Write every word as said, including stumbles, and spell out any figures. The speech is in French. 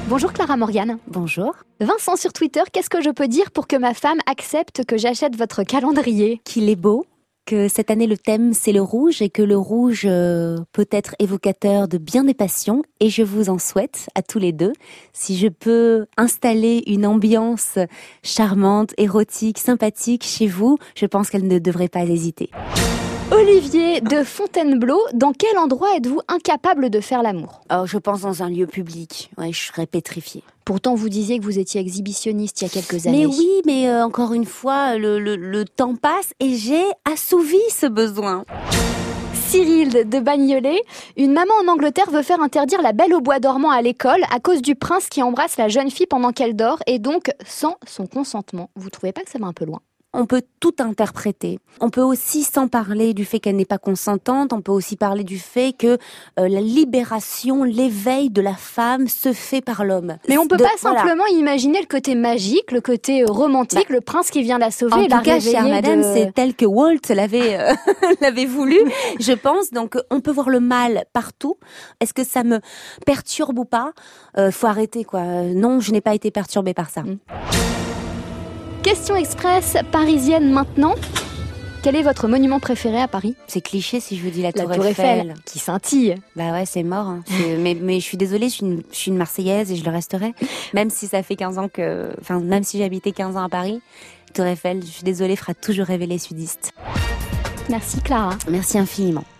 Bonjour Clara Morgan. Bonjour. Vincent sur Twitter, qu'est-ce que je peux dire pour que ma femme accepte que j'achète votre calendrier ? Qu'il est beau, que cette année le thème c'est le rouge et que le rouge euh, peut être évocateur de bien des passions et je vous en souhaite à tous les deux. Si je peux installer une ambiance charmante, érotique, sympathique chez vous, je pense qu'elle ne devrait pas hésiter. Olivier de Fontainebleau, dans quel endroit êtes-vous incapable de faire l'amour ? Oh, je pense dans un lieu public. Ouais, je serais pétrifiée. Pourtant, vous disiez que vous étiez exhibitionniste il y a quelques années. Mais oui, mais euh, encore une fois, le, le, le temps passe et j'ai assouvi ce besoin. Cyril de Bagnolet, une maman en Angleterre veut faire interdire la Belle au bois dormant à l'école à cause du prince qui embrasse la jeune fille pendant qu'elle dort et donc sans son consentement. Vous trouvez pas que ça va un peu loin ? On peut tout interpréter. On peut aussi, sans parler du fait qu'elle n'est pas consentante, on peut aussi parler du fait que euh, la libération, l'éveil de la femme se fait par l'homme. Mais on peut de, pas voilà. simplement imaginer le côté magique, le côté romantique, bah, le prince qui vient la sauver. En et tout la cas, chère madame, de... c'est tel que Walt l'avait euh, l'avait voulu, je pense. Donc, on peut voir le mal partout. Est-ce que ça me perturbe ou pas ? euh, Faut arrêter, quoi. Non, je n'ai pas été perturbée par ça. Mmh. Question express parisienne maintenant. Quel est votre monument préféré à Paris ? C'est cliché si je vous dis la, la Tour, Tour Eiffel. Eiffel. Qui scintille. Bah ouais, c'est mort. Hein. C'est... mais, mais je suis désolée, je suis, une, je suis une Marseillaise et je le resterai. Même si ça fait quinze ans que... Enfin, même si j'ai habité quinze ans à Paris, Tour Eiffel, je suis désolée, fera toujours rêver les sudistes. Merci Clara. Merci infiniment.